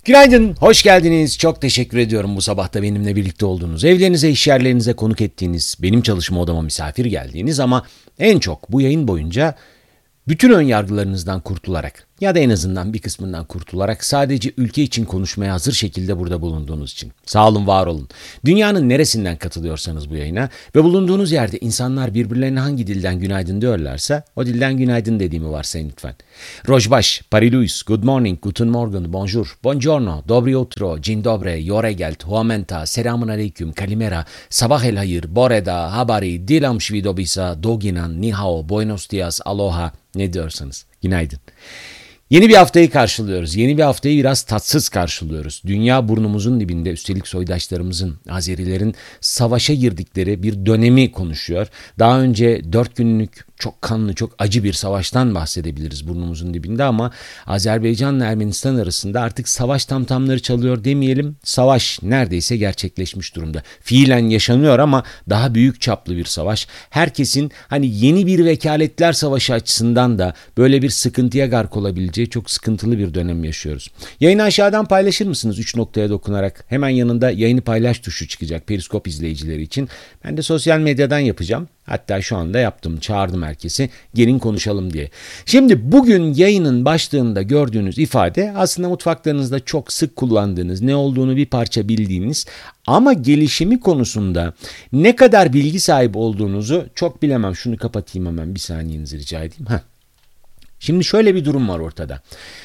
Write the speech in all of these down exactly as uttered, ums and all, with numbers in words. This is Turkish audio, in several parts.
Günaydın, hoş geldiniz. Çok teşekkür ediyorum bu sabah da benimle birlikte olduğunuz, evlerinize, iş yerlerinize konuk ettiğiniz, benim çalışma odama misafir geldiğiniz ama en çok bu yayın boyunca bütün ön yargılarınızdan kurtularak ya da en azından bir kısmından kurtularak sadece ülke için konuşmaya hazır şekilde burada bulunduğunuz için. Sağ olun, var olun. Dünyanın neresinden katılıyorsanız bu yayına ve bulunduğunuz yerde insanlar birbirlerine hangi dilden günaydın diyorlarsa o dilden günaydın dediğimi varsayın lütfen. Rojbaş, Pariluis, Good morning, Guten Morgen, Bonjour, Buongiorno, Dobry utro, Dzień dobry, Yoregelt, Huamenta, Selamun aleyküm, Kalimera, Sabah el hayır, Boreda, Habari, Dilam Shvidobisa, Doginan, Nihao, Buenos dias, Aloha, ne diyorsanız. Günaydın. Yeni bir haftayı karşılıyoruz. Yeni bir haftayı biraz tatsız karşılıyoruz. Dünya burnumuzun dibinde, üstelik soydaşlarımızın, Azerilerin savaşa girdikleri bir dönemi konuşuyor. Daha önce dört günlük çok kanlı, çok acı bir savaştan bahsedebiliriz burnumuzun dibinde ama Azerbaycan'la Ermenistan arasında artık savaş tamtamları çalıyor demeyelim. Savaş neredeyse gerçekleşmiş durumda. Fiilen yaşanıyor ama daha büyük çaplı bir savaş. Herkesin hani yeni bir vekaletler savaşı açısından da böyle bir sıkıntıya gark olabileceği çok sıkıntılı bir dönem yaşıyoruz. Yayını aşağıdan paylaşır mısınız üç noktaya dokunarak? Hemen yanında yayını paylaş tuşu çıkacak Periskop izleyicileri için. Ben de sosyal medyadan yapacağım. Hatta şu anda yaptım, çağırdım herkesi, gelin konuşalım diye. Şimdi bugün yayının başlığında gördüğünüz ifade aslında mutfaklarınızda çok sık kullandığınız, ne olduğunu bir parça bildiğiniz ama gelişimi konusunda ne kadar bilgi sahibi olduğunuzu çok bilemem. Şunu kapatayım hemen, bir saniyenizi rica edeyim. Heh. Şimdi şöyle bir durum var ortada.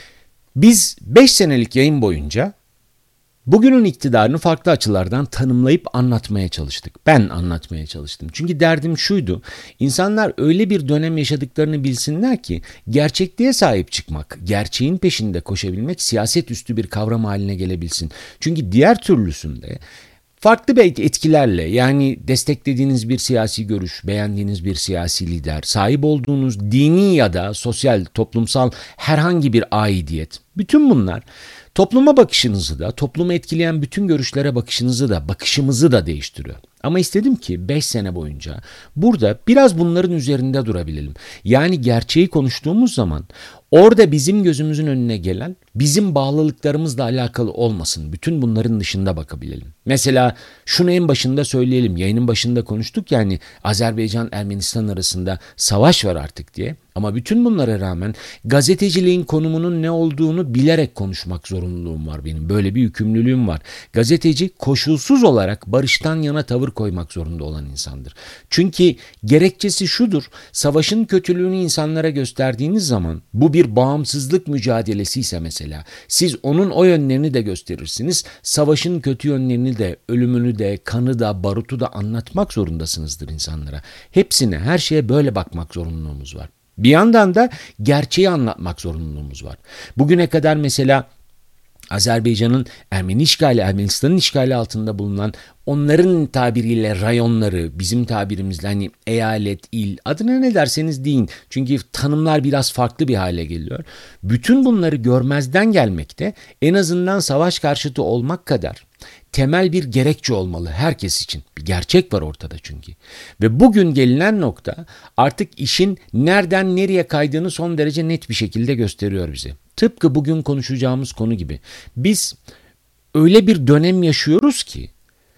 Biz beş senelik yayın boyunca bugünün iktidarını farklı açılardan tanımlayıp anlatmaya çalıştık. Ben anlatmaya çalıştım. Çünkü derdim şuydu. İnsanlar öyle bir dönem yaşadıklarını bilsinler ki gerçekliğe sahip çıkmak, gerçeğin peşinde koşabilmek siyaset üstü bir kavram haline gelebilsin. Çünkü diğer türlüsünde farklı belki etkilerle, yani desteklediğiniz bir siyasi görüş, beğendiğiniz bir siyasi lider, sahip olduğunuz dini ya da sosyal, toplumsal herhangi bir aidiyet, bütün bunlar topluma bakışınızı da, toplumu etkileyen bütün görüşlere bakışınızı da, bakışımızı da değiştiriyor. Ama istedim ki beş sene boyunca burada biraz bunların üzerinde durabilelim. Yani gerçeği konuştuğumuz zaman orada bizim gözümüzün önüne gelen bizim bağlılıklarımızla alakalı olmasın. Bütün bunların dışında bakabilelim. Mesela şunu en başında söyleyelim. Yayının başında konuştuk yani Azerbaycan-Ermenistan arasında savaş var artık diye. Ama bütün bunlara rağmen gazeteciliğin konumunun ne olduğunu bilerek konuşmak zorunluluğum var benim. Böyle bir yükümlülüğüm var. Gazeteci koşulsuz olarak barıştan yana tavır koymak zorunda olan insandır. Çünkü gerekçesi şudur. Savaşın kötülüğünü insanlara gösterdiğiniz zaman bu bir bağımsızlık mücadelesi ise mesela siz onun o yönlerini de gösterirsiniz. Savaşın kötü yönlerini de, ölümünü de, kanı da, barutu da anlatmak zorundasınızdır insanlara. Hepsine, her şeye böyle bakmak zorunluluğumuz var. Bir yandan da gerçeği anlatmak zorunluluğumuz var. Bugüne kadar mesela Azerbaycan'ın Ermeni işgali, Ermenistan'ın işgali altında bulunan onların tabiriyle rayonları, bizim tabirimizle hani eyalet, il, adına ne derseniz deyin. Çünkü tanımlar biraz farklı bir hale geliyor. Bütün bunları görmezden gelmekte en azından savaş karşıtı olmak kadar temel bir gerekçe olmalı herkes için. Bir gerçek var ortada çünkü. Ve bugün gelinen nokta artık işin nereden nereye kaydığını son derece net bir şekilde gösteriyor bize. Tıpkı bugün konuşacağımız konu gibi. Biz öyle bir dönem yaşıyoruz ki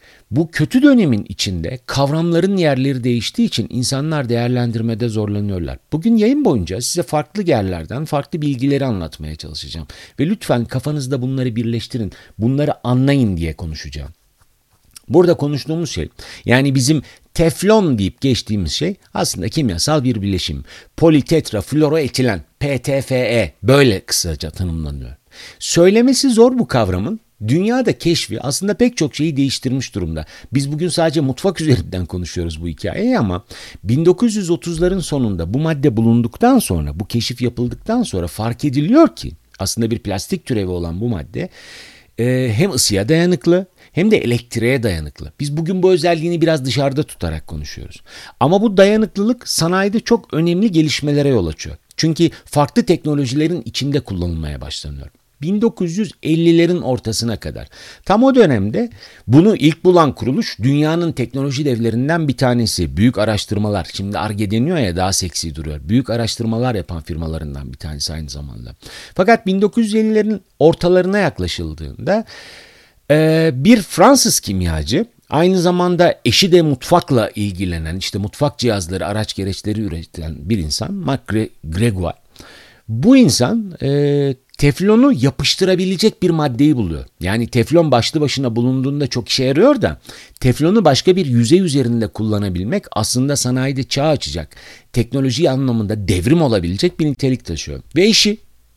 bu kötü dönemin içinde kavramların yerleri değiştiği için insanlar değerlendirmede zorlanıyorlar. Bugün yayın boyunca size farklı yerlerden farklı bilgileri anlatmaya çalışacağım. Ve lütfen kafanızda bunları birleştirin, bunları anlayın diye konuşacağım. Burada konuştuğumuz şey, yani bizim teflon deyip geçtiğimiz şey aslında kimyasal bir bileşim. Politetrafluoroetilen, P T F E, böyle kısaca tanımlanıyor. Söylemesi zor bu kavramın. Dünyada keşfi aslında pek çok şeyi değiştirmiş durumda. Biz bugün sadece mutfak üzerinden konuşuyoruz bu hikayeyi ama bin dokuz yüz otuzların sonunda bu madde bulunduktan sonra, bu keşif yapıldıktan sonra fark ediliyor ki aslında bir plastik türevi olan bu madde e, hem ısıya dayanıklı hem de elektriğe dayanıklı. Biz bugün bu özelliğini biraz dışarıda tutarak konuşuyoruz. Ama bu dayanıklılık sanayide çok önemli gelişmelere yol açıyor. Çünkü farklı teknolojilerin içinde kullanılmaya başlanıyor. bin dokuz yüz ellilerin ortasına kadar. Tam o dönemde bunu ilk bulan kuruluş dünyanın teknoloji devlerinden bir tanesi. Büyük araştırmalar, şimdi Ar-Ge deniyor ya, daha seksi duruyor. Büyük araştırmalar yapan firmalarından bir tanesi aynı zamanda. Fakat bin dokuz yüz ellilerin ortalarına yaklaşıldığında e, bir Fransız kimyacı, aynı zamanda eşi de mutfakla ilgilenen, işte mutfak cihazları, araç gereçleri üreten bir insan, Marc Gregoire. Bu insan e, teflonu yapıştırabilecek bir maddeyi buluyor. Yani teflon başlı başına bulunduğunda çok işe yarıyor da teflonu başka bir yüzey üzerinde kullanabilmek aslında sanayide çağ açacak, teknoloji anlamında devrim olabilecek bir nitelik taşıyor. Ve eşi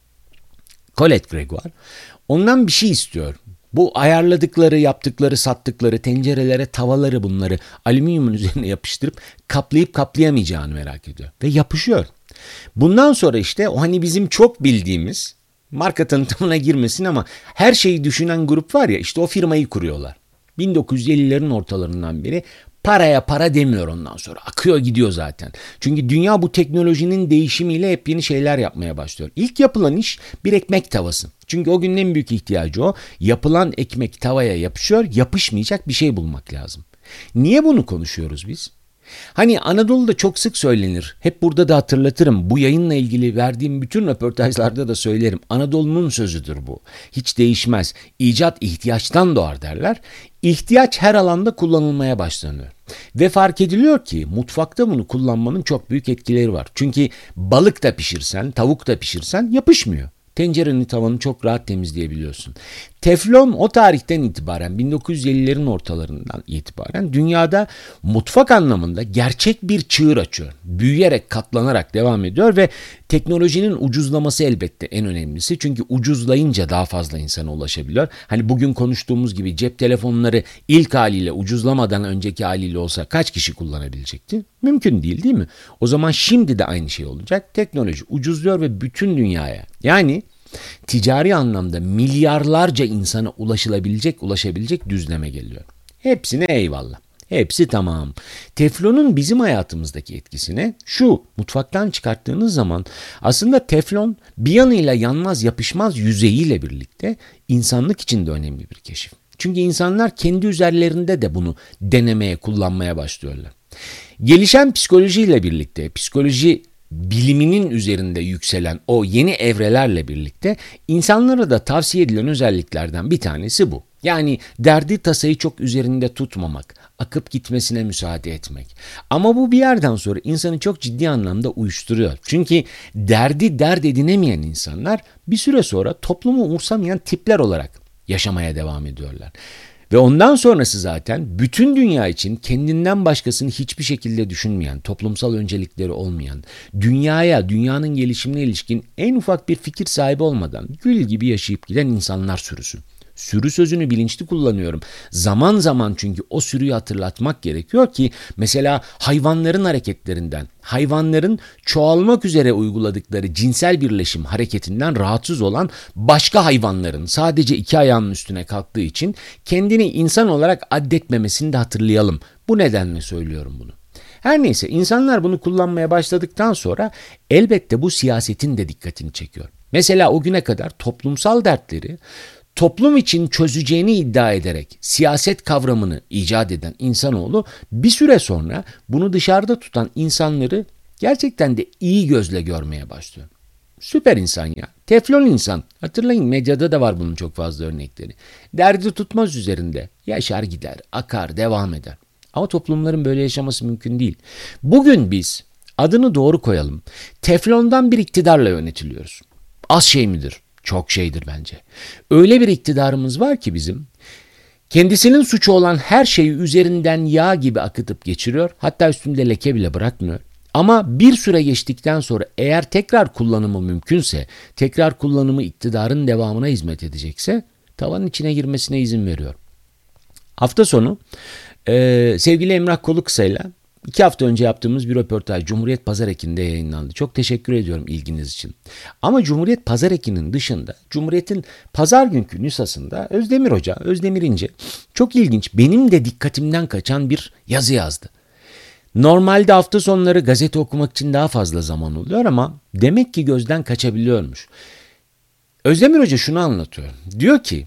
Colette Gregoire ondan bir şey istiyor. Bu ayarladıkları, yaptıkları, sattıkları tencerelere, tavaları, bunları alüminyumun üzerine yapıştırıp kaplayıp kaplayamayacağını merak ediyor. Ve yapışıyor. Bundan sonra işte o hani bizim çok bildiğimiz, marka tanıtımına girmesin ama her şeyi düşünen grup var ya, işte o firmayı kuruyorlar. bin dokuz yüz ellilerin ortalarından beri paraya para demiyor ondan sonra. Akıyor gidiyor zaten. Çünkü dünya bu teknolojinin değişimiyle hep yeni şeyler yapmaya başlıyor. İlk yapılan iş bir ekmek tavası. Çünkü o günün en büyük ihtiyacı o. Yapılan ekmek tavaya yapışıyor, yapışmayacak bir şey bulmak lazım. Niye bunu konuşuyoruz biz? Hani Anadolu'da çok sık söylenir. Hep burada da hatırlatırım. Bu yayınla ilgili verdiğim bütün röportajlarda da söylerim. Anadolu'nun sözüdür bu. Hiç değişmez. İcat ihtiyaçtan doğar derler. İhtiyaç her alanda kullanılmaya başlanıyor. Ve fark ediliyor ki mutfakta bunu kullanmanın çok büyük etkileri var. Çünkü balık da pişirsen, tavuk da pişirsen yapışmıyor. Tencerenin tavanı çok rahat temizleyebiliyorsun. Teflon o tarihten itibaren, bin dokuz yüz ellilerin ortalarından itibaren dünyada mutfak anlamında gerçek bir çığır açıyor. Büyüyerek, katlanarak devam ediyor ve teknolojinin ucuzlaması elbette en önemlisi. Çünkü ucuzlayınca daha fazla insana ulaşabiliyor. Hani bugün konuştuğumuz gibi cep telefonları ilk haliyle, ucuzlamadan önceki haliyle olsa kaç kişi kullanabilecekti? Mümkün değil, değil mi? O zaman şimdi de aynı şey olacak. Teknoloji ucuzluyor ve bütün dünyaya, yani ticari anlamda milyarlarca insana ulaşılabilecek, ulaşabilecek düzleme geliyor. Hepsine eyvallah. Hepsi tamam. Teflonun bizim hayatımızdaki etkisine şu: mutfaktan çıkarttığınız zaman aslında teflon bir yanıyla yanmaz, yapışmaz yüzeyiyle birlikte insanlık için de önemli bir keşif. Çünkü insanlar kendi üzerlerinde de bunu denemeye, kullanmaya başlıyorlar. Gelişen psikolojiyle birlikte, psikoloji biliminin üzerinde yükselen o yeni evrelerle birlikte insanlara da tavsiye edilen özelliklerden bir tanesi bu. Yani derdi tasayı çok üzerinde tutmamak, akıp gitmesine müsaade etmek. Ama bu bir yerden sonra insanı çok ciddi anlamda uyuşturuyor. Çünkü derdi dert edinemeyen insanlar bir süre sonra toplumu umursamayan tipler olarak yaşamaya devam ediyorlar. Ve ondan sonrası zaten bütün dünya için kendinden başkasını hiçbir şekilde düşünmeyen, toplumsal öncelikleri olmayan, dünyaya, dünyanın gelişimine ilişkin en ufak bir fikir sahibi olmadan gül gibi yaşayıp giden insanlar sürüsü. Sürü sözünü bilinçli kullanıyorum. Zaman zaman çünkü o sürüyü hatırlatmak gerekiyor ki mesela hayvanların hareketlerinden, hayvanların çoğalmak üzere uyguladıkları cinsel birleşim hareketinden rahatsız olan başka hayvanların sadece iki ayağının üstüne kalktığı için kendini insan olarak addetmemesini de hatırlayalım. Bu nedenle söylüyorum bunu. Her neyse, insanlar bunu kullanmaya başladıktan sonra elbette bu siyasetin de dikkatini çekiyor. Mesela o güne kadar toplumsal dertleri toplum için çözeceğini iddia ederek siyaset kavramını icat eden insanoğlu bir süre sonra bunu dışarıda tutan insanları gerçekten de iyi gözle görmeye başlıyor. Süper insan ya. Teflon insan. Hatırlayın, medyada da var bunun çok fazla örnekleri. Derdi tutmaz üzerinde. Yaşar gider, akar, devam eder. Ama toplumların böyle yaşaması mümkün değil. Bugün biz adını doğru koyalım. Teflondan bir iktidarla yönetiliyoruz. Az şey midir? Çok şeydir bence. Öyle bir iktidarımız var ki bizim, kendisinin suçu olan her şeyi üzerinden yağ gibi akıtıp geçiriyor. Hatta üstünde leke bile bırakmıyor. Ama bir süre geçtikten sonra eğer tekrar kullanımı mümkünse, tekrar kullanımı iktidarın devamına hizmet edecekse tavanın içine girmesine izin veriyor. Hafta sonu e, sevgili Emrah Kolukısa'yla İki hafta önce yaptığımız bir röportaj Cumhuriyet Pazar Eki'nde yayınlandı. Çok teşekkür ediyorum ilginiz için. Ama Cumhuriyet Pazar Eki'nin dışında Cumhuriyet'in pazar günkü nüshasında Özdemir Hoca, Özdemir İnce çok ilginç, benim de dikkatimden kaçan bir yazı yazdı. Normalde hafta sonları gazete okumak için daha fazla zaman oluyor ama demek ki gözden kaçabiliyormuş. Özdemir Hoca şunu anlatıyor. Diyor ki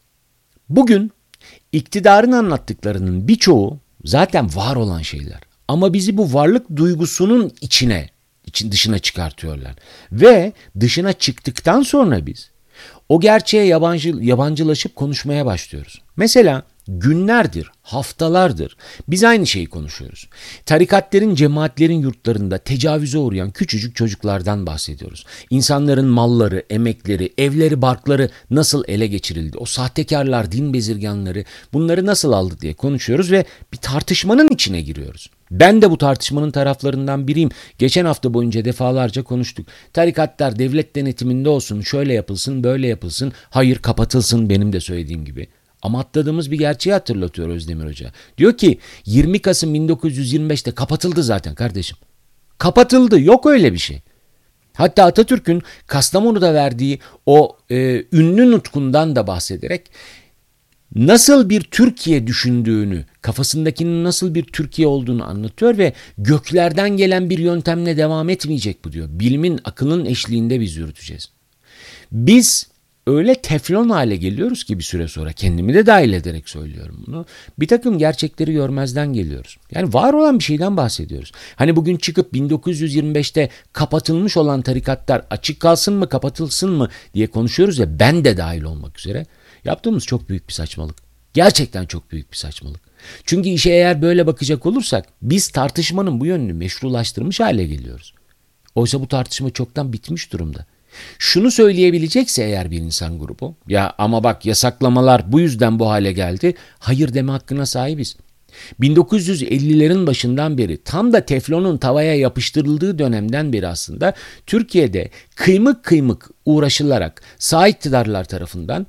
bugün iktidarın anlattıklarının birçoğu zaten var olan şeyler. Ama bizi bu varlık duygusunun içine, için dışına çıkartıyorlar. Ve dışına çıktıktan sonra biz o gerçeğe yabancı, yabancılaşıp konuşmaya başlıyoruz. Mesela günlerdir, haftalardır biz aynı şeyi konuşuyoruz. Tarikatlerin, cemaatlerin yurtlarında tecavüze uğrayan küçücük çocuklardan bahsediyoruz. İnsanların malları, emekleri, evleri, barkları nasıl ele geçirildi? O sahtekarlar, din bezirganları bunları nasıl aldı diye konuşuyoruz ve bir tartışmanın içine giriyoruz. Ben de bu tartışmanın taraflarından biriyim. Geçen hafta boyunca defalarca konuştuk. Tarikatlar devlet denetiminde olsun, şöyle yapılsın, böyle yapılsın, hayır kapatılsın benim de söylediğim gibi. Ama atladığımız bir gerçeği hatırlatıyor Özdemir Hoca. Diyor ki yirmi Kasım bin dokuz yüz yirmi beşte kapatıldı zaten kardeşim. Kapatıldı, yok öyle bir şey. Hatta Atatürk'ün Kastamonu'da verdiği o e, ünlü nutkundan da bahsederek nasıl bir Türkiye düşündüğünü, kafasındakinin nasıl bir Türkiye olduğunu anlatıyor ve göklerden gelen bir yöntemle devam etmeyecek bu diyor. Bilimin, akılın eşliğinde biz yürüteceğiz. Biz öyle teflon hale geliyoruz ki bir süre sonra, kendimi de dahil ederek söylüyorum bunu. Bir takım gerçekleri görmezden geliyoruz. Yani var olan bir şeyden bahsediyoruz. Hani bugün çıkıp bin dokuz yüz yirmi beşte kapatılmış olan tarikatlar açık kalsın mı, kapatılsın mı diye konuşuyoruz ya, ben de dahil olmak üzere. Yaptığımız çok büyük bir saçmalık. Gerçekten çok büyük bir saçmalık. Çünkü işe eğer böyle bakacak olursak biz tartışmanın bu yönünü meşrulaştırmış hale geliyoruz. Oysa bu tartışma çoktan bitmiş durumda. Şunu söyleyebilecekse eğer bir insan grubu, ya ama bak yasaklamalar bu yüzden bu hale geldi, hayır deme hakkına sahibiz. bin dokuz yüz ellilerin başından beri, tam da teflonun tavaya yapıştırıldığı dönemden beri aslında Türkiye'de kıymık kıymık uğraşılarak sağ iktidarlar tarafından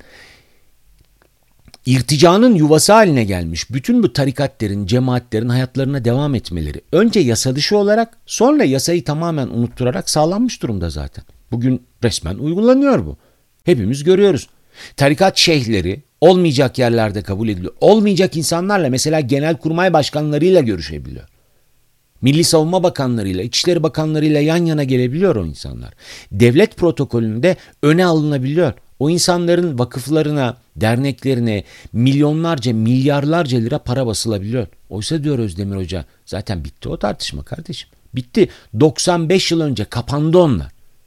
İrticanın yuvası haline gelmiş bütün bu tarikatlerin, cemaatlerin hayatlarına devam etmeleri önce yasa dışı olarak, sonra yasayı tamamen unutturarak sağlanmış durumda zaten. Bugün resmen uygulanıyor bu. Hepimiz görüyoruz. Tarikat şeyhleri olmayacak yerlerde kabul ediliyor. Olmayacak insanlarla, mesela genelkurmay başkanlarıyla görüşebiliyor. Milli Savunma Bakanlarıyla, İçişleri Bakanlarıyla yan yana gelebiliyor o insanlar. Devlet protokolünde öne alınabiliyor. O insanların vakıflarına, derneklerine milyonlarca, milyarlarca lira para basılabiliyor. Oysa diyor Özdemir Hoca, zaten bitti o tartışma kardeşim. Bitti. doksan beş yıl önce kapandı onlar.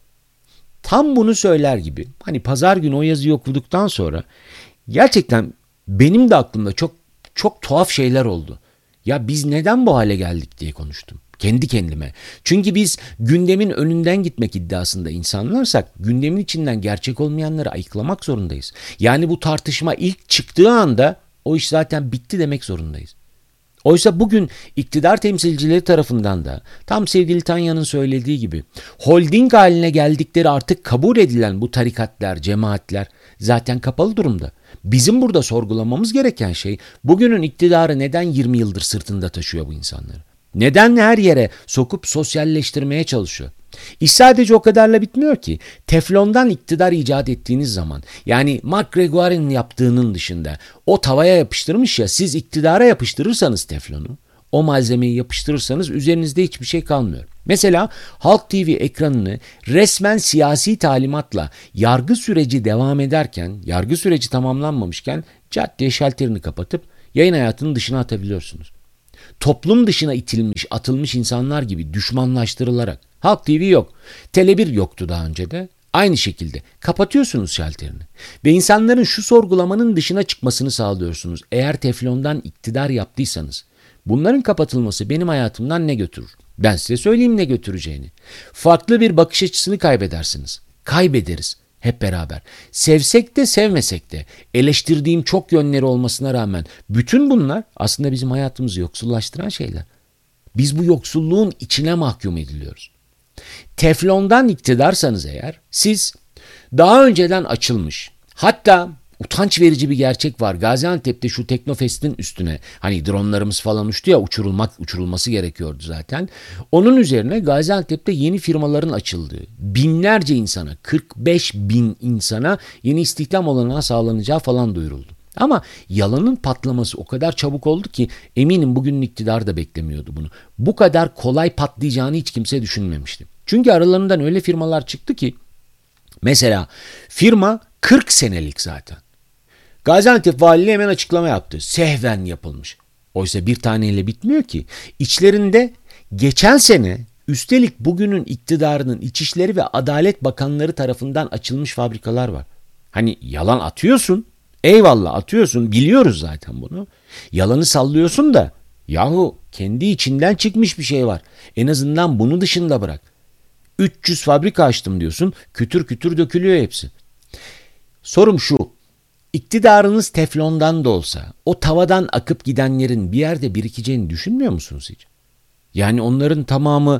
Tam bunu söyler gibi, hani pazar günü o yazıyı okuduktan sonra gerçekten benim de aklımda çok çok tuhaf şeyler oldu. Ya biz neden bu hale geldik diye konuştum. Kendi kendime. Çünkü biz gündemin önünden gitmek iddiasında insanlarsak gündemin içinden gerçek olmayanları ayıklamak zorundayız. Yani bu tartışma ilk çıktığı anda o iş zaten bitti demek zorundayız. Oysa bugün iktidar temsilcileri tarafından da tam sevgili Tanya'nın söylediği gibi holding haline geldikleri artık kabul edilen bu tarikatlar, cemaatler zaten kapalı durumda. Bizim burada sorgulamamız gereken şey, bugünün iktidarı neden yirmi yıldır sırtında taşıyor bu insanları? Neden her yere sokup sosyalleştirmeye çalışıyor? İş sadece o kadarla bitmiyor ki. Teflondan iktidar icat ettiğiniz zaman, yani McGregor'in yaptığının dışında o tavaya yapıştırmış ya, siz iktidara yapıştırırsanız teflonu, o malzemeyi yapıştırırsanız üzerinizde hiçbir şey kalmıyor. Mesela Halk T V ekranını resmen siyasi talimatla yargı süreci devam ederken, yargı süreci tamamlanmamışken cart diye şalterini kapatıp yayın hayatının dışına atabiliyorsunuz. Toplum dışına itilmiş, atılmış insanlar gibi düşmanlaştırılarak. Halk T V yok. Tele bir yoktu daha önce de. Aynı şekilde kapatıyorsunuz şalterini. Ve insanların şu sorgulamanın dışına çıkmasını sağlıyorsunuz. Eğer teflondan iktidar yaptıysanız, bunların kapatılması benim hayatımdan ne götürür? Ben size söyleyeyim ne götüreceğini. Farklı bir bakış açısını kaybedersiniz. Kaybederiz hep beraber. Sevsek de sevmesek de, eleştirdiğim çok yönleri olmasına rağmen bütün bunlar aslında bizim hayatımızı yoksullaştıran şeyler. Biz bu yoksulluğun içine mahkum ediliyoruz. Teflondan iktidarsanız eğer, siz daha önceden açılmış, hatta utanç verici bir gerçek var. Gaziantep'te şu Teknofest'in üstüne, hani dronlarımız falan uçtu ya, uçurulmak uçurulması gerekiyordu zaten. Onun üzerine Gaziantep'te yeni firmaların açıldığı, binlerce insana, kırk beş bin insana yeni istihdam olanağı sağlanacağı falan duyuruldu. Ama yalanın patlaması o kadar çabuk oldu ki eminim bugünün iktidarı da beklemiyordu bunu. Bu kadar kolay patlayacağını hiç kimse düşünmemişti. Çünkü aralarından öyle firmalar çıktı ki Mesela firma kırk senelik zaten. Gaziantep Valiliği hemen açıklama yaptı. Sehven yapılmış. Oysa bir taneyle bitmiyor ki. İçlerinde geçen sene üstelik bugünün iktidarının İçişleri ve Adalet Bakanları tarafından açılmış fabrikalar var. Hani yalan atıyorsun. Eyvallah atıyorsun. Biliyoruz zaten bunu. Yalanı sallıyorsun da yahu kendi içinden çıkmış bir şey var. En azından bunu dışında bırak. üç yüz fabrika açtım diyorsun. Kütür kütür dökülüyor hepsi. Sorum şu. İktidarınız teflondan da olsa o tavadan akıp gidenlerin bir yerde birikeceğini düşünmüyor musunuz hiç? Yani onların tamamı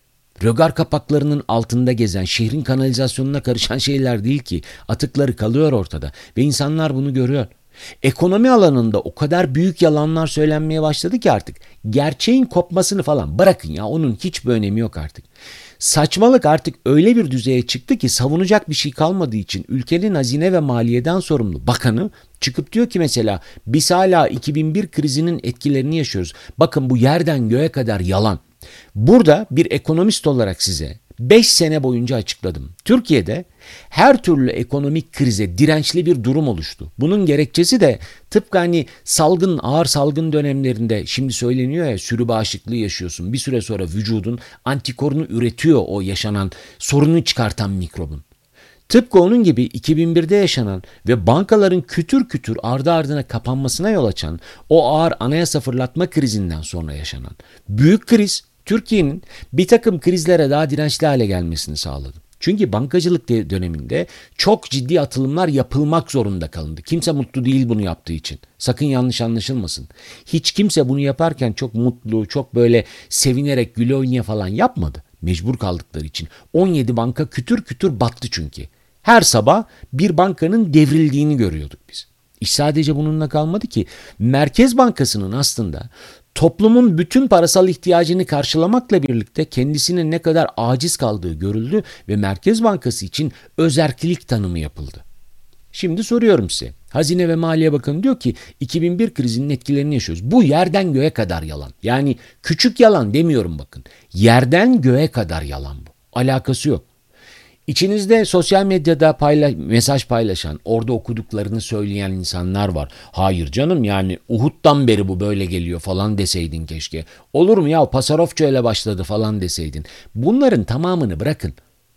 rögar kapaklarının altında gezen, şehrin kanalizasyonuna karışan şeyler değil ki. Atıkları kalıyor ortada ve insanlar bunu görüyor. Ekonomi alanında o kadar büyük yalanlar söylenmeye başladı ki artık gerçeğin kopmasını falan bırakın ya, onun hiçbir önemi yok artık. Saçmalık artık öyle bir düzeye çıktı ki savunacak bir şey kalmadığı için ülkenin hazine ve maliyeden sorumlu bakanı çıkıp diyor ki mesela biz hala iki bin bir krizinin etkilerini yaşıyoruz. Bakın bu yerden göğe kadar yalan. Burada bir ekonomist olarak size beş sene boyunca açıkladım. Türkiye'de her türlü ekonomik krize dirençli bir durum oluştu. Bunun gerekçesi de tıpkı hani salgın, ağır salgın dönemlerinde şimdi söyleniyor ya, sürü bağışıklığı yaşıyorsun. Bir süre sonra vücudun antikorunu üretiyor o yaşanan sorunu çıkartan mikrobun. Tıpkı onun gibi iki bin birde yaşanan ve bankaların kütür kütür ardı ardına kapanmasına yol açan o ağır anayasa fırlatma krizinden sonra yaşanan büyük kriz Türkiye'nin bir takım krizlere daha dirençli hale gelmesini sağladı. Çünkü bankacılık döneminde çok ciddi atılımlar yapılmak zorunda kalındı. Kimse mutlu değil bunu yaptığı için. Sakın yanlış anlaşılmasın. Hiç kimse bunu yaparken çok mutlu, çok böyle sevinerek güle oynaya falan yapmadı. Mecbur kaldıkları için. on yedi banka kütür kütür battı çünkü. Her sabah bir bankanın devrildiğini görüyorduk biz. İş sadece bununla kalmadı ki. Merkez Bankası'nın aslında toplumun bütün parasal ihtiyacını karşılamakla birlikte kendisinin ne kadar aciz kaldığı görüldü ve Merkez Bankası için özerklik tanımı yapıldı. Şimdi soruyorum size. Hazine ve Maliye Bakanı diyor ki iki bin bir krizinin etkilerini yaşıyoruz. Bu yerden göğe kadar yalan. Yani küçük yalan demiyorum bakın. Yerden göğe kadar yalan bu. Alakası yok. İçinizde sosyal medyada payla- mesaj paylaşan, orada okuduklarını söyleyen insanlar var. Hayır canım, yani Uhud'dan beri bu böyle geliyor falan deseydin keşke. Olur mu ya, Pasarofça ile başladı falan deseydin. Bunların tamamını bırakın.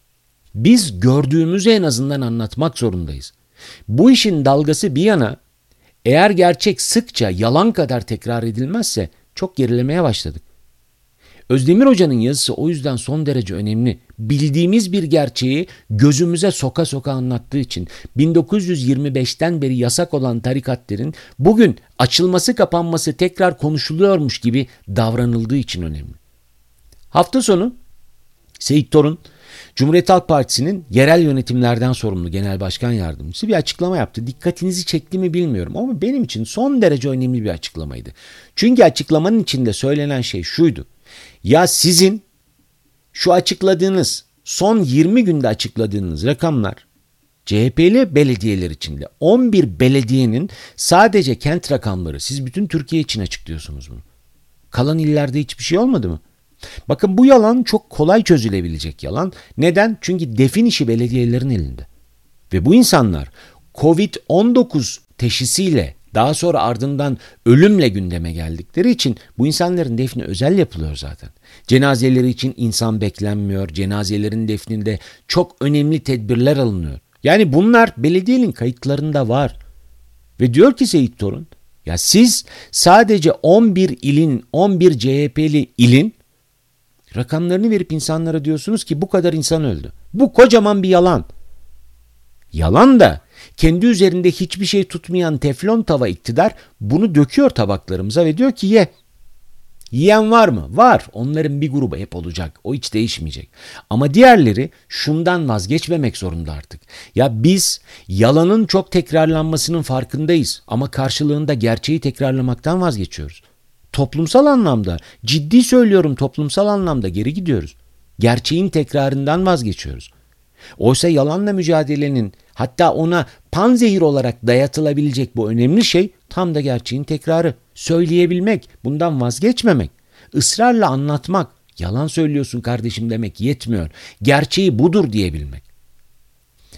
Biz gördüğümüzü en azından anlatmak zorundayız. Bu işin dalgası bir yana, eğer gerçek sıkça yalan kadar tekrar edilmezse çok gerilemeye başladık. Özdemir Hoca'nın yazısı o yüzden son derece önemli. Bildiğimiz bir gerçeği gözümüze soka soka anlattığı için bin dokuz yüz yirmi beşten beri yasak olan tarikatların bugün açılması kapanması tekrar konuşuluyormuş gibi davranıldığı için önemli. Hafta sonu Seyit Torun, Cumhuriyet Halk Partisi'nin yerel yönetimlerden sorumlu genel başkan yardımcısı bir açıklama yaptı. Dikkatinizi çekti mi bilmiyorum ama benim için son derece önemli bir açıklamaydı. Çünkü açıklamanın içinde söylenen şey şuydu. Ya sizin şu açıkladığınız, son yirmi günde açıkladığınız rakamlar C H P'li belediyeler içinde on bir belediyenin sadece kent rakamları. Siz bütün Türkiye için açıklıyorsunuz bunu. Kalan illerde hiçbir şey olmadı mı? Bakın, bu yalan çok kolay çözülebilecek yalan. Neden? Çünkü defin işi belediyelerin elinde. Ve bu insanlar kovid on dokuz teşhisiyle daha sonra ardından ölümle gündeme geldikleri için bu insanların defni özel yapılıyor zaten. Cenazeleri için insan beklenmiyor. Cenazelerin defninde çok önemli tedbirler alınıyor. Yani bunlar belediyenin kayıtlarında var. Ve diyor ki Seyit Torun, ya siz sadece on bir ilin, on bir C H P'li ilin rakamlarını verip insanlara diyorsunuz ki bu kadar insan öldü. Bu kocaman bir yalan. Yalan da kendi üzerinde hiçbir şey tutmayan teflon tava iktidar bunu döküyor tabaklarımıza ve diyor ki ye. Yiyen var mı? Var. Onların bir grubu hep olacak. O hiç değişmeyecek. Ama diğerleri şundan vazgeçmemek zorunda artık. Ya biz yalanın çok tekrarlanmasının farkındayız ama karşılığında gerçeği tekrarlamaktan vazgeçiyoruz. Toplumsal anlamda, ciddi söylüyorum, toplumsal anlamda geri gidiyoruz. Gerçeğin tekrarından vazgeçiyoruz. Oysa yalanla mücadelenin, hatta ona panzehir olarak dayatılabilecek bu önemli şey tam da gerçeğin tekrarı. Söyleyebilmek, bundan vazgeçmemek, ısrarla anlatmak, yalan söylüyorsun kardeşim demek yetmiyor. Gerçeği budur diyebilmek.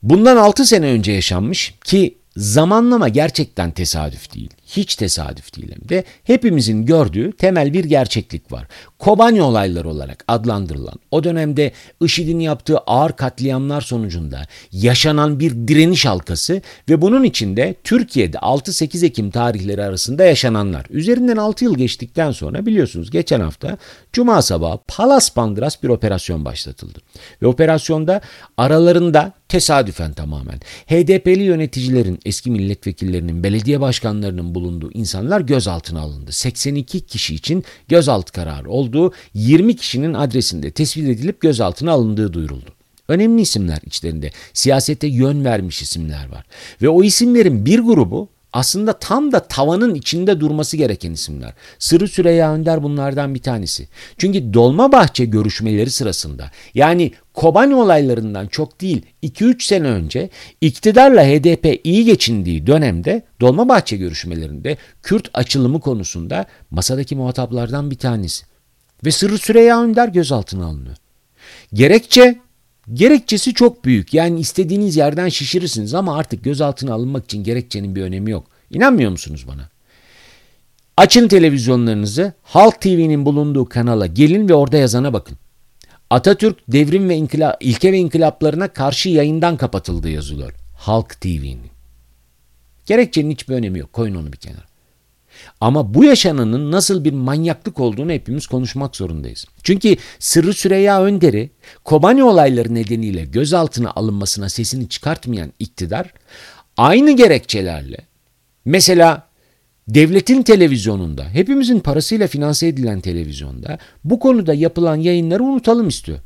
Bundan altı sene önce yaşanmış ki zamanlama gerçekten tesadüf değil. Hiç tesadüf değil hem de hepimizin gördüğü temel bir gerçeklik var. Kobani olayları olarak adlandırılan o dönemde IŞİD'in yaptığı ağır katliamlar sonucunda yaşanan bir direniş halkası ve bunun içinde Türkiye'de altı sekiz Ekim tarihleri arasında yaşananlar. Üzerinden altı yıl geçtikten sonra biliyorsunuz geçen hafta Cuma sabahı Palas Pandras bir operasyon başlatıldı. Ve operasyonda aralarında tesadüfen tamamen H D P'li yöneticilerin, eski milletvekillerinin, belediye başkanlarının bulunduğu insanlar gözaltına alındı. seksen iki kişi için gözaltı kararı olduğu, yirmi kişinin adresinde tespit edilip gözaltına alındığı duyuruldu. Önemli isimler içlerinde, siyasete yön vermiş isimler var. Ve o isimlerin bir grubu aslında tam da tavanın içinde durması gereken isimler. Sırrı Süreyya Önder bunlardan bir tanesi. Çünkü Dolmabahçe görüşmeleri sırasında, yani Kobani olaylarından çok değil iki üç sene önce iktidarla H D P iyi geçindiği dönemde Dolmabahçe görüşmelerinde Kürt açılımı konusunda masadaki muhataplardan bir tanesi. Ve Sırrı Süreyya Önder gözaltına alınıyor. Gerekçe Gerekçesi çok büyük. Yani istediğiniz yerden şişirirsiniz ama artık gözaltına alınmak için gerekçenin bir önemi yok. İnanmıyor musunuz bana? Açın televizyonlarınızı, Halk T V'nin bulunduğu kanala gelin ve orada yazana bakın. Atatürk devrim ve inkılap, ilke ve inkılaplarına karşı yayından kapatıldığı yazılıyor. Halk T V'nin. Gerekçenin hiçbir önemi yok. Koyun onu bir kenara. Ama bu yaşananın nasıl bir manyaklık olduğunu hepimiz konuşmak zorundayız. Çünkü Sırrı Süreyya Önder'i Kobani olayları nedeniyle gözaltına alınmasına sesini çıkartmayan iktidar aynı gerekçelerle mesela devletin televizyonunda, hepimizin parasıyla finanse edilen televizyonda bu konuda yapılan yayınları unutalım istiyor.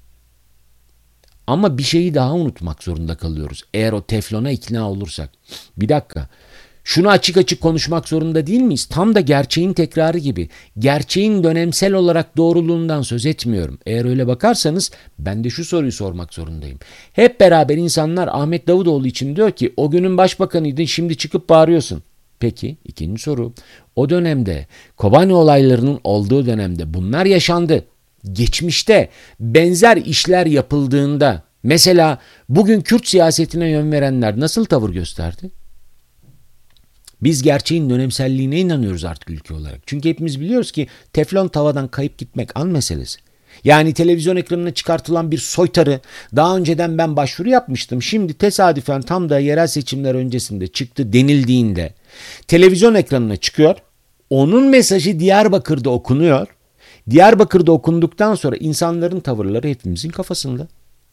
Ama bir şeyi daha unutmak zorunda kalıyoruz. Eğer o teflona ikna olursak. Bir dakika. Şunu açık açık konuşmak zorunda değil miyiz? Tam da gerçeğin tekrarı gibi. Gerçeğin dönemsel olarak doğruluğundan söz etmiyorum. Eğer öyle bakarsanız ben de şu soruyu sormak zorundayım. Hep beraber insanlar Ahmet Davutoğlu için diyor ki o günün başbakanıydın, şimdi çıkıp bağırıyorsun. Peki ikinci soru. O dönemde Kobani olaylarının olduğu dönemde bunlar yaşandı. Geçmişte benzer işler yapıldığında mesela bugün Kürt siyasetine yön verenler nasıl tavır gösterdi? Biz gerçeğin dönemselliğine inanıyoruz artık ülke olarak. Çünkü hepimiz biliyoruz ki teflon tavadan kayıp gitmek an meselesi. Yani televizyon ekranına çıkartılan bir soytarı daha önceden ben başvuru yapmıştım. Şimdi tesadüfen tam da yerel seçimler öncesinde çıktı denildiğinde televizyon ekranına çıkıyor. Onun mesajı Diyarbakır'da okunuyor. Diyarbakır'da okunduktan sonra insanların tavırları hepimizin kafasında.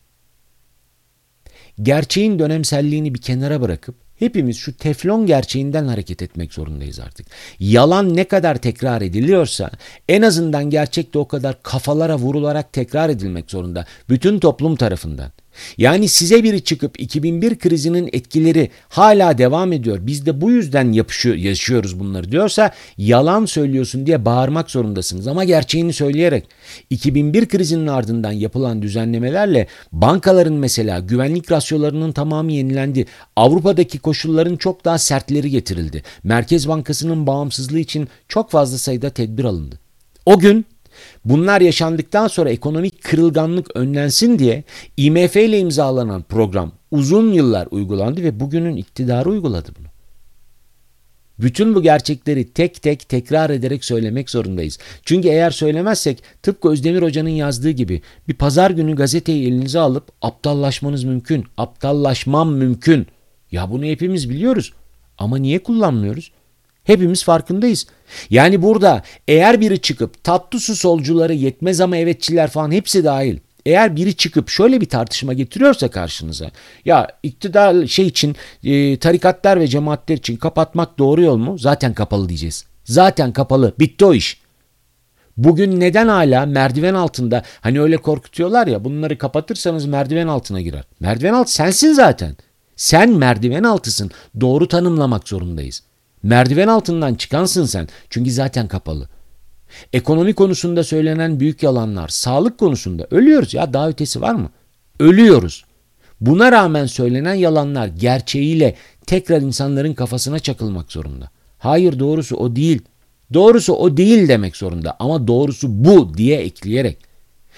Gerçeğin dönemselliğini bir kenara bırakıp hepimiz şu teflon gerçeğinden hareket etmek zorundayız artık. Yalan ne kadar tekrar ediliyorsa en azından gerçek de o kadar kafalara vurularak tekrar edilmek zorunda. Bütün toplum tarafından. Yani size biri çıkıp iki bin bir krizinin etkileri hala devam ediyor, biz de bu yüzden yapışıyor, yaşıyoruz bunları diyorsa yalan söylüyorsun diye bağırmak zorundasınız. Ama gerçeğini söyleyerek iki bin bir krizinin ardından yapılan düzenlemelerle bankaların mesela güvenlik rasyolarının tamamı yenilendi. Avrupa'daki koşulların çok daha sertleri getirildi. Merkez Bankası'nın bağımsızlığı için çok fazla sayıda tedbir alındı. O gün bunlar yaşandıktan sonra ekonomik kırılganlık önlensin diye I M F ile imzalanan program uzun yıllar uygulandı ve bugünün iktidarı uyguladı bunu. Bütün bu gerçekleri tek tek tekrar ederek söylemek zorundayız. Çünkü eğer söylemezsek tıpkı Özdemir Hoca'nın yazdığı gibi bir pazar günü gazeteyi elinize alıp aptallaşmanız mümkün. Aptallaşmam mümkün. Ya bunu hepimiz biliyoruz ama niye kullanmıyoruz? Hepimiz farkındayız. Yani burada eğer biri çıkıp tatlı su solcuları, yetmez ama evetçiler falan hepsi dahil. Eğer biri çıkıp şöyle bir tartışma getiriyorsa karşınıza, ya iktidar şey için, e, tarikatlar ve cemaatler için kapatmak doğru yol mu? Zaten kapalı diyeceğiz. Zaten kapalı. Bitti o iş. Bugün neden hala merdiven altında, hani öyle korkutuyorlar ya, bunları kapatırsanız merdiven altına girer. Merdiven altı sensin zaten. Sen merdiven altısın. Doğru tanımlamak zorundayız. Merdiven altından çıkansın sen. Çünkü zaten kapalı. Ekonomi konusunda söylenen büyük yalanlar, sağlık konusunda ölüyoruz ya, daha ötesi var mı? Ölüyoruz. Buna rağmen söylenen yalanlar gerçeğiyle tekrar insanların kafasına çakılmak zorunda. Hayır, doğrusu o değil. Doğrusu o değil demek zorunda ama doğrusu bu diye ekleyerek.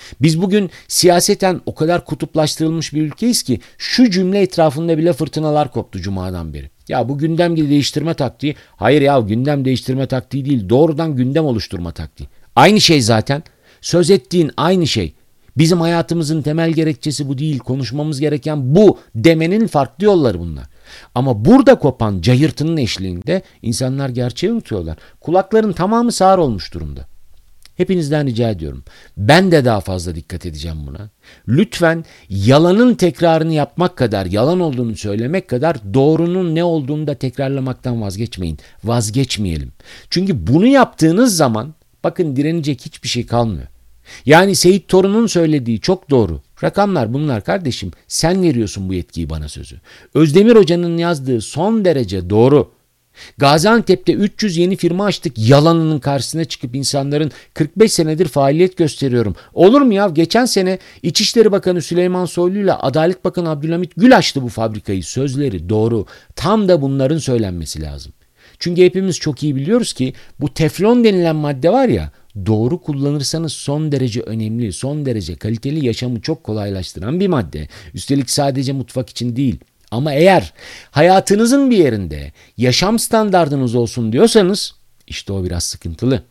Biz bugün siyaseten o kadar kutuplaştırılmış bir ülkeyiz ki şu cümle etrafında bile fırtınalar koptu Cuma'dan beri. Ya bu gündem değiştirme taktiği, hayır ya gündem değiştirme taktiği değil, doğrudan gündem oluşturma taktiği. Aynı şey zaten, söz ettiğin aynı şey. Bizim hayatımızın temel gerekçesi bu değil, konuşmamız gereken bu demenin farklı yolları bunlar. Ama burada kopan cayırtının eşliğinde insanlar gerçeği unutuyorlar. Kulakların tamamı sağır olmuş durumda. Hepinizden rica ediyorum. Ben de daha fazla dikkat edeceğim buna. Lütfen yalanın tekrarını yapmak kadar, yalan olduğunu söylemek kadar doğrunun ne olduğunu da tekrarlamaktan vazgeçmeyin. Vazgeçmeyelim. Çünkü bunu yaptığınız zaman bakın direnecek hiçbir şey kalmıyor. Yani Seyit Torun'un söylediği çok doğru. Rakamlar bunlar kardeşim. Sen veriyorsun bu yetkiyi bana sözü. Özdemir Hoca'nın yazdığı son derece doğru. Gaziantep'te üç yüz yeni firma açtık yalanının karşısına çıkıp insanların kırk beş senedir faaliyet gösteriyorum. Olur mu ya? Geçen sene İçişleri Bakanı Süleyman Soylu ile Adalet Bakanı Abdülhamit Gül açtı bu fabrikayı. Sözleri doğru. Tam da bunların söylenmesi lazım. Çünkü hepimiz çok iyi biliyoruz ki bu teflon denilen madde var ya, doğru kullanırsanız son derece önemli, son derece kaliteli, yaşamı çok kolaylaştıran bir madde. Üstelik sadece mutfak için değil. Ama eğer hayatınızın bir yerinde yaşam standardınız olsun diyorsanız işte o biraz sıkıntılı.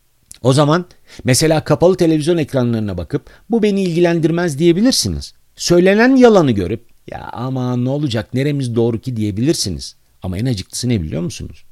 O zaman mesela kapalı televizyon ekranlarına bakıp bu beni ilgilendirmez diyebilirsiniz. Söylenen yalanı görüp ya aman ne olacak neremiz doğru ki diyebilirsiniz. Ama en acıklısı ne biliyor musunuz?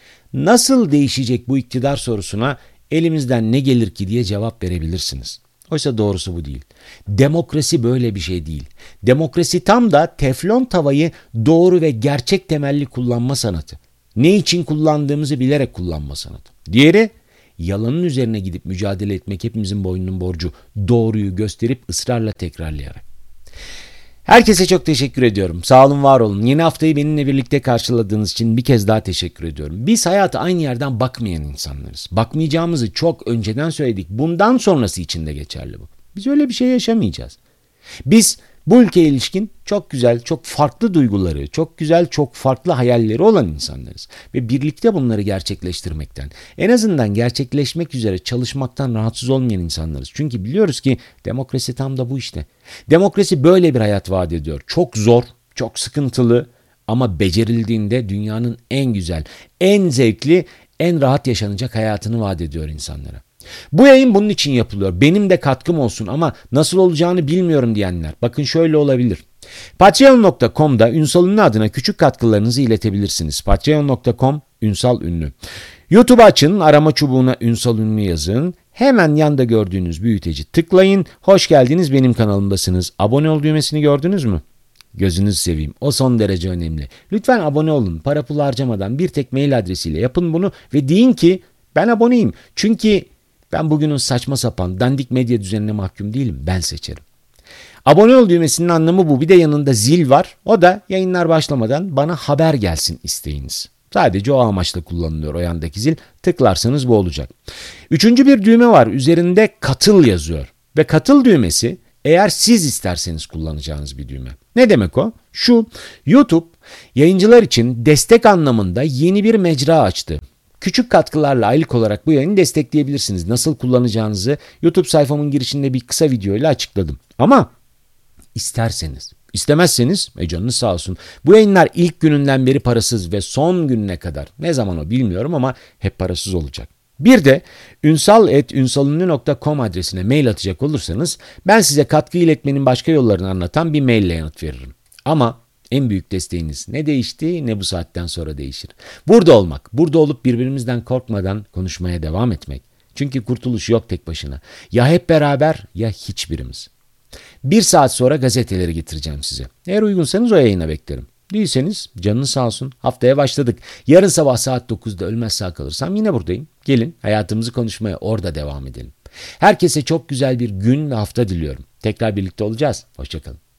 Nasıl değişecek bu iktidar sorusuna elimizden ne gelir ki diye cevap verebilirsiniz. Oysa doğrusu bu değil. Demokrasi böyle bir şey değil. Demokrasi tam da teflon tavayı doğru ve gerçek temelli kullanma sanatı. Ne için kullandığımızı bilerek kullanma sanatı. Diğeri yalanın üzerine gidip mücadele etmek hepimizin boynunun borcu. Doğruyu gösterip ısrarla tekrarlayarak. Herkese çok teşekkür ediyorum. Sağ olun, var olun. Yeni haftayı benimle birlikte karşıladığınız için bir kez daha teşekkür ediyorum. Biz hayata aynı yerden bakmayan insanlarız. Bakmayacağımızı çok önceden söyledik. Bundan sonrası için de geçerli bu. Biz öyle bir şey yaşamayacağız. Biz bu ülkeye ilişkin çok güzel, çok farklı duyguları, çok güzel, çok farklı hayalleri olan insanlarız. Ve birlikte bunları gerçekleştirmekten, en azından gerçekleşmek üzere çalışmaktan rahatsız olmayan insanlarız. Çünkü biliyoruz ki demokrasi tam da bu işte. Demokrasi böyle bir hayat vaat ediyor. Çok zor, çok sıkıntılı ama becerildiğinde dünyanın en güzel, en zevkli, en rahat yaşanacak hayatını vaat ediyor insanlara. Bu yayın bunun için yapılıyor. Benim de katkım olsun ama nasıl olacağını bilmiyorum diyenler. Bakın şöyle olabilir. patreon nokta com'da Ünsal Ünlü adına küçük katkılarınızı iletebilirsiniz. patreon nokta com Ünsal Ünlü. YouTube açın, arama çubuğuna Ünsal Ünlü yazın. Hemen yanda gördüğünüz büyüteci tıklayın. Hoş geldiniz, benim kanalımdasınız. Abone ol düğmesini gördünüz mü? Gözünüzü seveyim. O son derece önemli. Lütfen abone olun. Para pul harcamadan bir tek mail adresiyle yapın bunu ve deyin ki ben aboneyim. Çünkü ben bugünün saçma sapan dandik medya düzenine mahkum değilim. Ben seçerim. Abone ol düğmesinin anlamı bu. Bir de yanında zil var. O da yayınlar başlamadan bana haber gelsin isteğiniz. Sadece o amaçla kullanılıyor o yandaki zil. Tıklarsanız bu olacak. Üçüncü bir düğme var. Üzerinde katıl yazıyor. Ve katıl düğmesi eğer siz isterseniz kullanacağınız bir düğme. Ne demek o? Şu, YouTube yayıncılar için destek anlamında yeni bir mecra açtı. Küçük katkılarla aylık olarak bu yayını destekleyebilirsiniz. Nasıl kullanacağınızı YouTube sayfamın girişinde bir kısa video ile açıkladım. Ama isterseniz, istemezseniz e canınız sağ olsun. Bu yayınlar ilk gününden beri parasız ve son gününe kadar, ne zaman o bilmiyorum ama hep parasız olacak. Bir de ünsal et ünsalünlü nokta com adresine mail atacak olursanız ben size katkı iletmenin başka yollarını anlatan bir maille yanıt veririm. Ama en büyük desteğiniz ne değişti ne bu saatten sonra değişir. Burada olmak, burada olup birbirimizden korkmadan konuşmaya devam etmek. Çünkü kurtuluş yok tek başına. Ya hep beraber ya hiçbirimiz. Bir saat sonra gazeteleri getireceğim size. Eğer uygunsanız o yayına beklerim. Değilseniz canınız sağ olsun. Haftaya başladık. Yarın sabah saat dokuzda ölmez sağ kalırsam yine buradayım. Gelin hayatımızı konuşmaya orada devam edelim. Herkese çok güzel bir gün ve hafta diliyorum. Tekrar birlikte olacağız. Hoşça kalın.